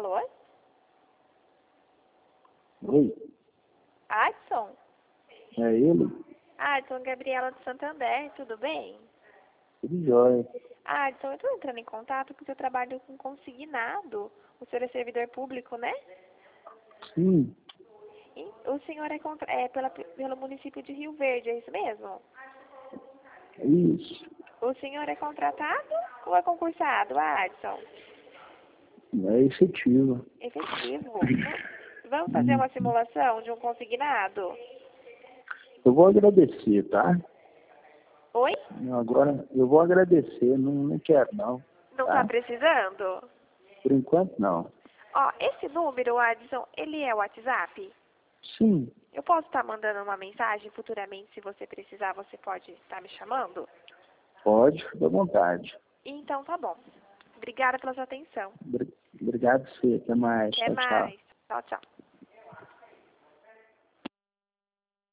Alô? Oi, Adson? é ele? Adson, Gabriela do Santander, tudo bem? Tudo jóia. Adson, eu estou entrando em contato porque eu trabalho com consignado. O senhor é servidor público, né? Sim, E o senhor é pelo município de Rio Verde, é isso mesmo? é isso. O senhor é contratado ou é concursado, Adson? É efetivo. Efetivo. Vamos fazer uma simulação de um consignado? Eu vou agradecer, tá? Oi? Agora, eu vou agradecer, não quero não, Não está tá? precisando? Por enquanto, não. Ó, esse número, Adson, ele é o WhatsApp? Sim, Eu posso estar mandando uma mensagem futuramente, se você precisar, você pode estar me chamando? pode, fica à vontade. Então tá bom. Obrigada pela sua atenção. Obrigado, você. Até mais. Até Tchau, tchau. mais. Tchau, tchau.